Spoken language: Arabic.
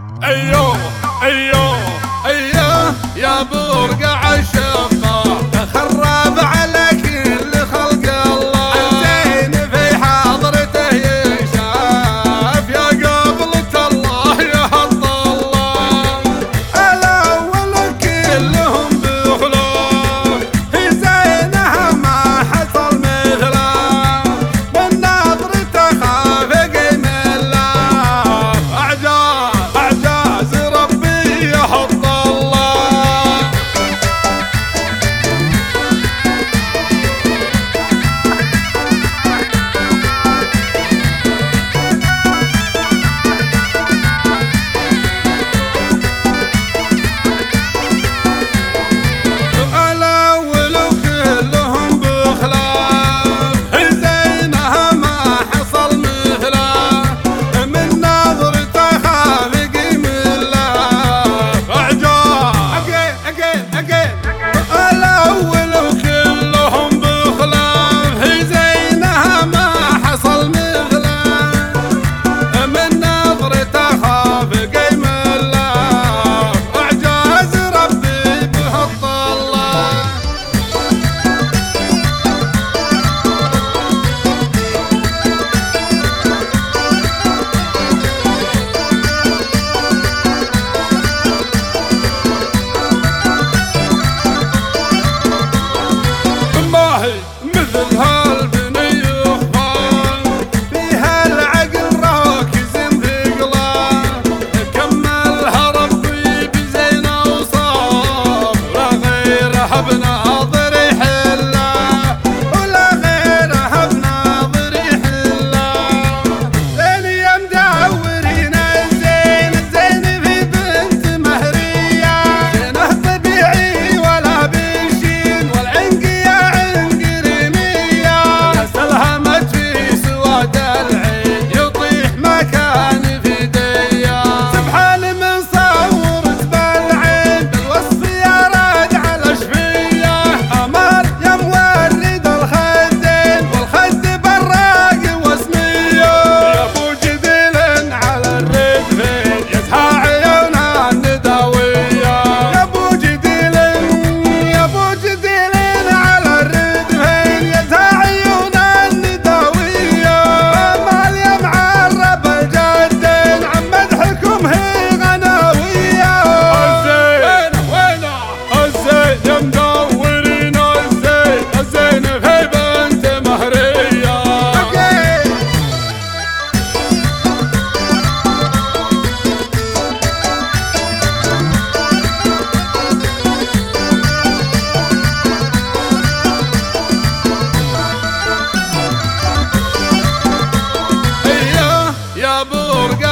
ايوه ايوه ايوه يا برقع الشقة خراب على كل خلق الله. الزين في حضرته يشاف يا قبلة الله يا حظ الله. الاول كلهم بخلاف زينها ما حصل مثله من نظرته خافق من الله. اعجاز ربي يحط الله. مثل هالبني يخفان فيها العقل راكز ثقله كملها ربي بزين وصاف لا غيرها بناظر يحله ولا غيرها بناظر يحله. زين يا مدورين الزين في بنت مهريه زينه طبيعي ولا بالشين والعنق يا برقع